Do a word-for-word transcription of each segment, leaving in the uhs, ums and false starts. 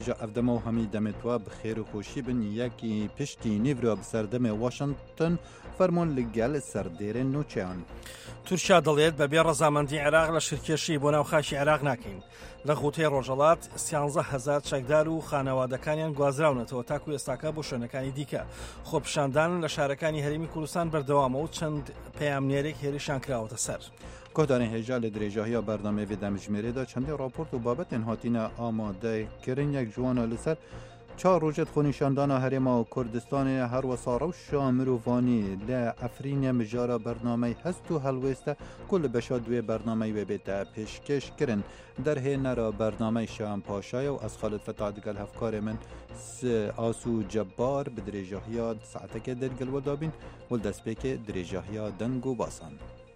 جا افدما و همی دمتوا بخیر و خوشی بن یکی پشتی نیورا بسردم واشنطن فرمون لگل سردیر نوچیان. تورکیا دەڵێت بەبێ ڕەزامەندی عێراق لە شرکێشی بۆ ناوخاشی عێراق ناکەین. لە غوتەی ڕۆژهەڵات سیانزە هەزار چەکدار و خانەوادەکانیان گوازراونەتەوە تاکو ئێستاکە بۆ شوێنەکانی دیکە. خۆپیشاندان لە شارەکانی هەرێمی کوردستان بەردەوامە و چەند پەیامنێرێک هێرشیان کراوەتە سەر. کۆدانê hêja li dirêjahiya berdamê vê demjimêrê de çendê raport û babetên hatîne amadekirin yek ji wan li ser çar rojê xwenîşandana Herêma Kurdistanê her wesa rewşa mirovanî li Efrînê mijara bernameyê hest û helwêst e ku li beşa duê bernameyê wê bête pêşkêş kirin. Derhê nera bernameyê Şahan Paşayê û ez Xalid Fetah digel hevkarê min Asû Cebbar bi dirêjahiya saetekê dergil we dabîn û li destpêkê dirêjahiya deng û basan.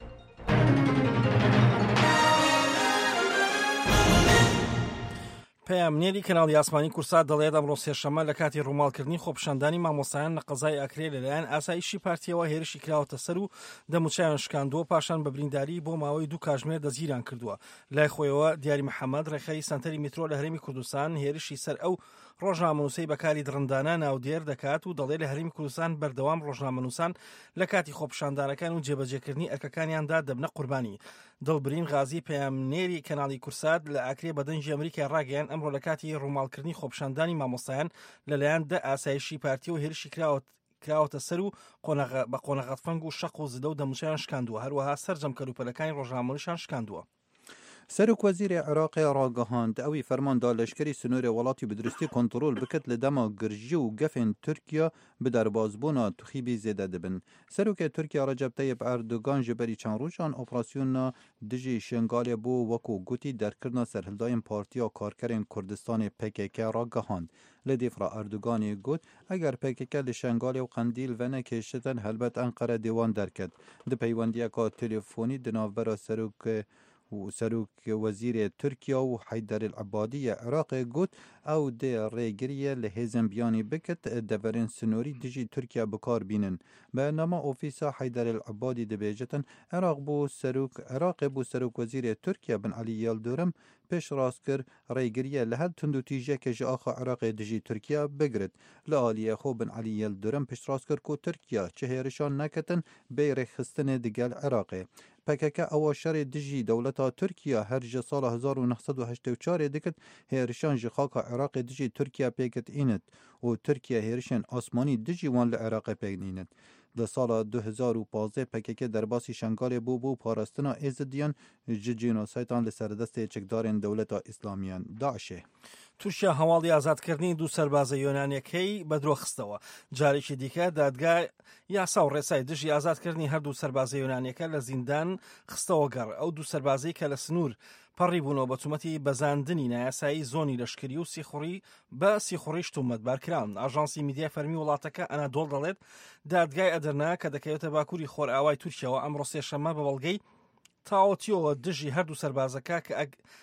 پەیامنێری کەناڵی ئاسمانی کورسات دەڵێت ئەمڕۆ سێشەممە لە کاتی ڕووماڵکردنی خۆپیشاندانی مامۆستایان لە قەزای ئەکرێ لەلایەن ئاسایشی پارتیەوە هێرشی کراوەتە سەر و دەموچیان شکاندووە پاشان بە برینداری بۆ ماوەی دوو کاتژمێر دەزگیران کردووە. لای خۆیەوە دیاری محەممەد ڕێخەری سنتەری میترۆ لە هەرێمی کوردستان هێرشی سەر ئەو ڕۆژنامەنووسەی بەکاری درڕندانە ناودێر دەکات و دەڵێت لە هەرێمی کوردستان بەردەوام ڕۆژنامەنووسان لە کاتی خۆپیشاندانەکان و جێبەجێکردنی ئەرکەکانیاندا دەبنە قوربانی. دڵبرین غازی پەیامنێری کەناڵی کورسات لە ئاکرێ بەدەنجی ئەمریکای ڕاگەیان ئەمڕۆ لە کاتی ڕووماڵکردنی خۆپیشاندانی مامۆستایان لەلایەن دە ئاسایشی پارتی و هێرشی کراوەتە سەر و بە قۆنەغەتفەنگ و شەق و زدە و دەموچیان شکاندووە. هەروەها سەرجەم کەلوپەلەکانی ڕۆژنامەنووسیان شکاندووە. سەرۆک وەزیرê Iraqê ڕاگەهاند ئەوی فەرمان دا لەشکری سنوورê welatî bi duristî kontrol bikit li dema girjî û gefên Tirkiya bi derbasbûna tuxîbî zêde dibin. Serokê Tirkiya Recep Tayyip Erdogan ji berî çend rojan operasyona dijî Şengalê bû wekû gotî derkirina serhildayên Partiya Karkerên Kurdistanê P K K ragehand. Li dêfra Erdoganê got eger P K K li Şengalê û Qendîl venekêşitin helbet Enqere dêwan derket. Di peywendiyeka telefonî di navbera serokê و سەرۆک وەزیرê Tirkiya û Heyderî Ebadî ya Iraqê got ew dê rêgiriye li hêzên biyanî bikit deverên sinûrî dijî Tirkiya bikar bînin. Bernama ofîsa Heyderî Ebadî dibêjitin Iraq bû serok Iraqê bû serok wezîrê Tirkiya bin Elî Yıldırım pêş rast kir rêgiriye li her tund û tîjekê ji axa Iraqê dijî Tirkiya bigirit. Li aliyê xwe bin Elî Yıldırım pêş rast kir ku Tirkiya çi hêrişan neketin bê rêxistinê digel Iraqê. P K K ewa şerê dijî dewleta Tirkiya her ji sala hezar û neh sed û heştê û çarê dikit hêrişan ji xaka Iraqê dijî Tirkiya pêketînit û Tirkiya hêrişên asmanî dijî wan li Iraqê pêkînin. Li sala du hezar û panzdeh P K K derbasî Şengalê bû bû parastina êzidiyan ji cînosaytan li serdestê çekdarên dewleta İslamiyan Daişê. تورکیا هەواڵی ئازادکردنی دوو سەربازە یۆنانیەکەی بەدرۆخستەوە. جارێکی دیکە دادگای یاسا و ڕێسای دژی ئازادکردنی هەردوو سەربازە یۆنانیەکە لە زیندان خستەوە گەڕ. ئەو دوو سەربازەی کە لە سنوور پەڕی بوونەوە بە تومەتی بەزاندنی نایاسایی زۆنی لەشکری و سیخوڕی بە سیخوڕیش تومەتبار کراون. ئاژانسی میدیای فەرمی وڵاتەکە ئەنادۆڵ دەڵێت دادگای ئەدرنا کە دەکەوێتە باکووری خۆرئاوای تورکیاوە ئەمڕۆ سێشەممە بە بەڵگەی تاوەتیەوە دژی هەردوو سەربازەکە کە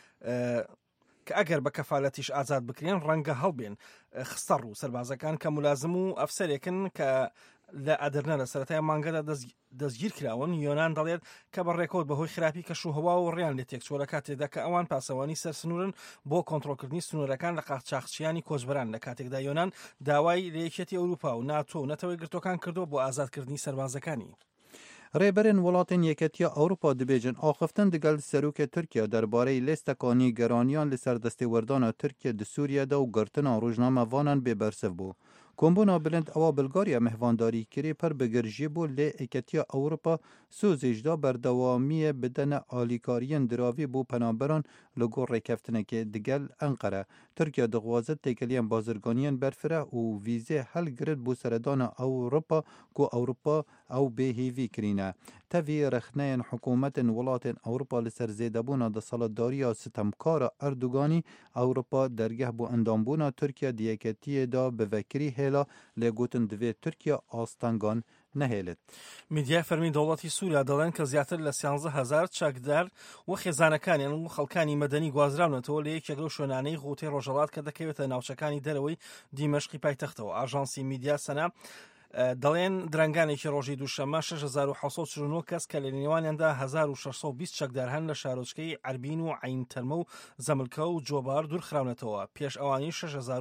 کە ئەگەر بە کەفالەتیش ئازاد بکرێن ڕەنگە هەڵبێن خستە ڕوو. سەربازەکان کە مولازم و ئەفسەرێکن کە لە ئەدرنە لە سەرەتای مانگەدا دەستگیر کراون. یۆنان دەڵێت کە بەڕێکەوت بەهۆی خراپی کەشوهەوا و ڕێیان لێ تێکچووە لە کاتێکدا کە ئەوان پاسەوانی سەر سنوورن بۆ کۆنتڕۆلکردنی سنوورەکان لە قاچاقچیانی کۆچبەران لە کاتێکدا یۆنان داوای لە یەکێتی ئەوروپا و ناتۆ و نەتەوەی گرتوەکان کردو بۆ ئازادکردنی سەربازەکانی. Rêberên welatên Yeketiya Ewropa dibêjin axiftin digel serokê Tirkiya derbareyî lêstekanî geraniyan li ser destêwerdana Tirkiye di Sûriyeyê û girtina rojnamevanan bêbersiv bû. Kombûna bilind ewa Bulgarya mehvandarî kirî per bigirjî bû lê Yeketiya Ewropa sozê ji da berdewamiyê bidene alîkariyên diravî bû penaberan li gor rêkeftinekê digel Enqere. Tirkiya dixwaze têkeliyên bazirganiyên berfire û vîzê helgirit bû seredana Ewropa ku Ewropa ew bêhêvî kirîne. Tevî rexneyên hikûmetên welatên Ewropa li ser zêdebûna desaletdariya sitemkara Erdoganî Ewropa dergeh bû endambûna Tirkiya di Yeketiyê da bi vekirî hêla lê gotin divê Tirkiya astangan nehêlit. میدیای فەرمی دەوڵەتی سووریا دەڵێن کە زیاتر لە سیانزە هەزار چاکدار و خێزانەکانیان و خەڵکانی مەدەنی گوازراونەتەوە لە یەکێک لەو شوێنانەی غوتەی ڕۆژهەڵات کە دەکەوێتە ناوچەکانی دەرەوەی دیمەشقی پایتەختەوە. ئاژانسی میدیا سەنا دەڵێن درنگانێکی ڕۆژی دووشەمە شش هەزار و حەوت و چل و نۆ کەس کە لە نێوانیاندا هەزار و شەش سەد و بیست چەکدار هەن لە شارۆچکەی عەربین و عەین تەرمە و زەملکە و جۆبار دوورخراونەتەوە. پێش ئەوانی شش هەزار